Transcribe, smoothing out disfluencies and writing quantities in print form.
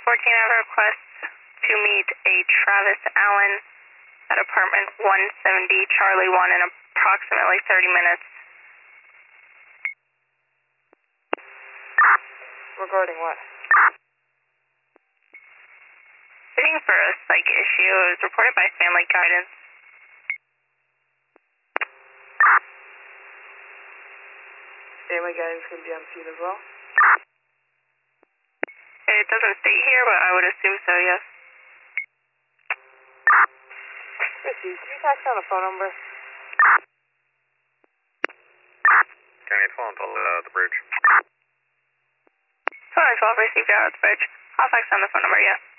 14, I have a request to meet a Travis Allen at apartment 170 Charlie 1 in approximately 30 minutes. Regarding what? Sitting for a psych issue. It was reported by Family Guidance. Family Guidance can be on scene as well? It doesn't state here, but I would assume so, yes. Missy, can you pass down a phone number? Can you phone to the bridge? 212 received out at the bridge. I'll fax on the phone number, yes.